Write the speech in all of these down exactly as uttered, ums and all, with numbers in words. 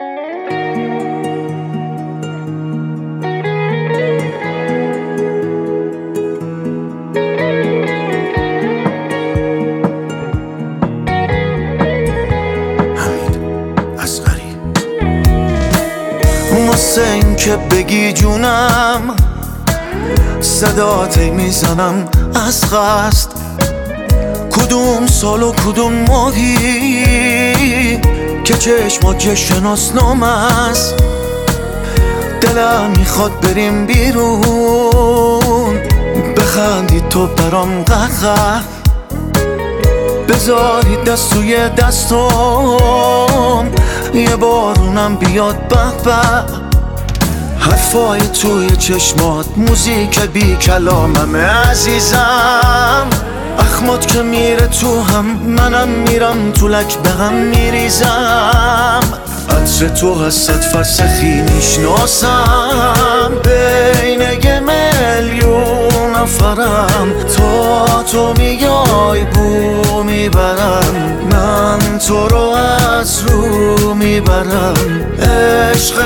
واسه این که بگی جونم صدات میزنم از قصد، کدوم سال و کدوم ماهی که چشمات شناسنامه است. دلم میخواد بریم بیرون، بخندی تو برام قهقه، بذاری دست توی دستم، یه بارونم بیاد به به. حرفای توی چشمات موزیک بی کلاممه عزیزم، اخمات که میره تو هم منم میرم تو لک به هم میریزم. عطر تو هست فرسخی میشناسم، بین یه میلیون نفرم، تا تو میای بو میبرم، من تو رو از رو میبرم. عشق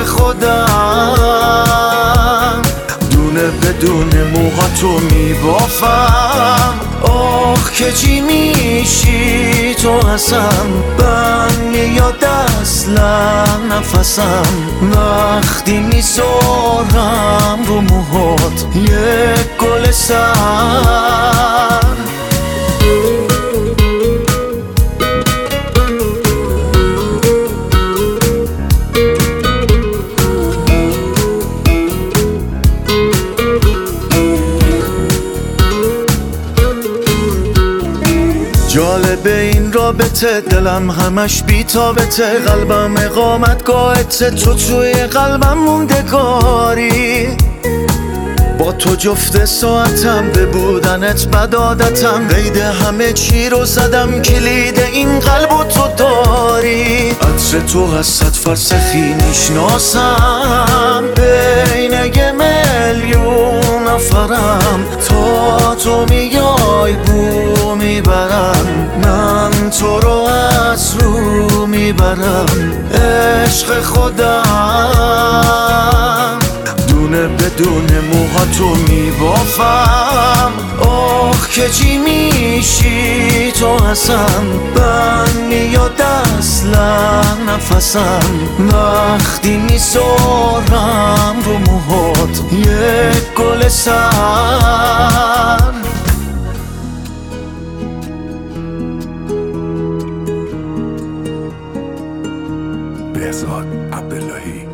خودم دونه بدون موها تو میبافم، آخ که چی میشی تو هستم، من میاد اصلا نفسم وقتی میذارم رو موهات یک گل سر. جالبه این رابطه، دلم همش بی‌تابته، قلبم اقامتگاهته، تو توی قلبم موندگاری. با تو جفت ساعتم، به بودنت بد عادتم، قید همه چی رو زدم، کلید این قلبو تو داری. عطر تو هست فرسخی میشناسم، بین یه میلیون نفرم، تا تو میای بو میبرم، من تو رو از رو میبرم. عشق خودم دونه بدون موها تو میبافم، آخ که چی میشی تو هستم، من میاد اصلا نفسم وقتی میذارم رو موهات یک گل سر. بهزاد عبداللهی.